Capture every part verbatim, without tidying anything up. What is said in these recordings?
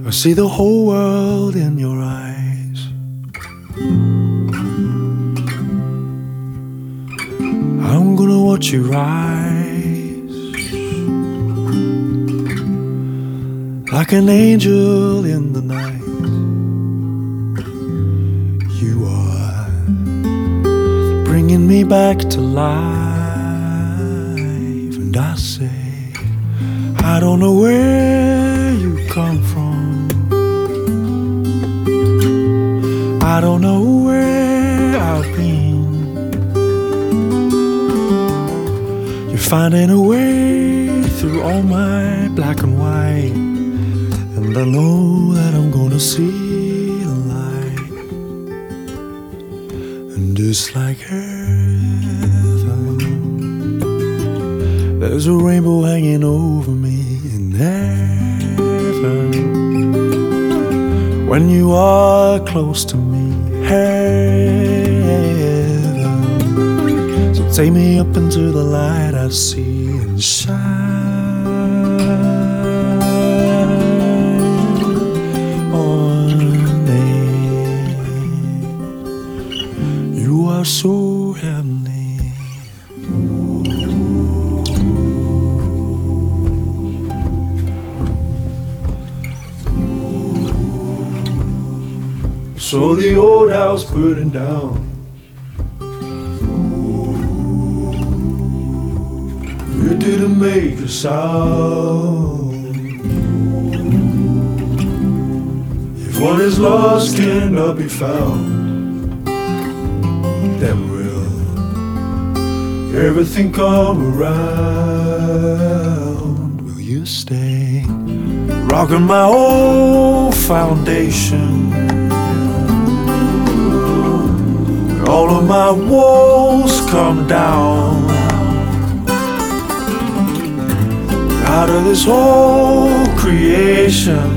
I see the whole world in your eyes. I'm gonna watch you rise like an angel in the night. You are bringing me back to life, and I say, I don't know where you come from, I don't know where I've been. You're finding a way through all my black and white, and I know that I'm gonna see the light. And just like heaven, there's a rainbow hanging over me in heaven. When you are close to me, heaven. So take me up into the light I see and shine on me. You are so heavenly. So the old house burning down, it didn't make a sound. If what is lost cannot be found, then will everything come around? Will you stay rocking my old foundation? All of my walls come down. Out of this whole creation,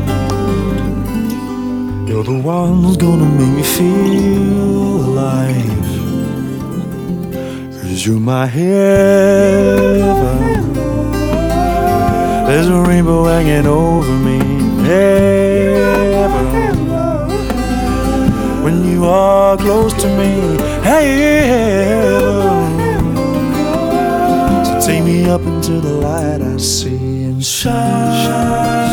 you're the one who's gonna make me feel alive. 'Cause you're my heaven. There's a rainbow hanging over me, heaven. When you are close to me, heaven. So take me up into the light I see and shine.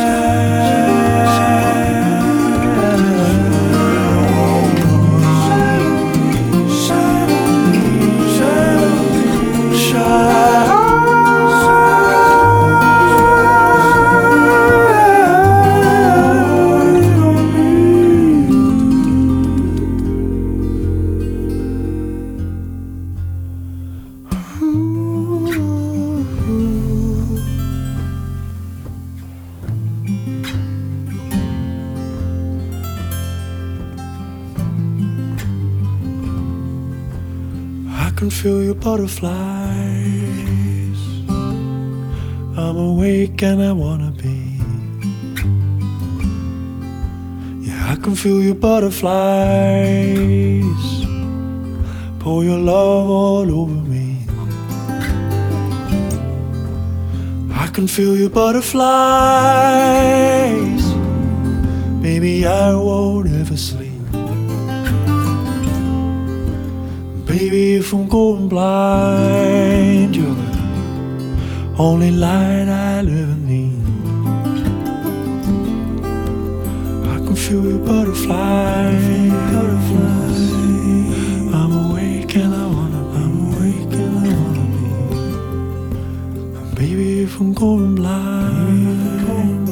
I can feel your butterflies. I'm awake and I wanna be. Yeah, I can feel your butterflies. Pour your love all over me. I can feel your butterflies. Baby, I won't ever sleep. Baby, if I'm going blind, you're the only light I ever need. I can feel your butterflies. I'm awake and I wanna, I'm awake and I wanna be. Baby, if I'm going blind.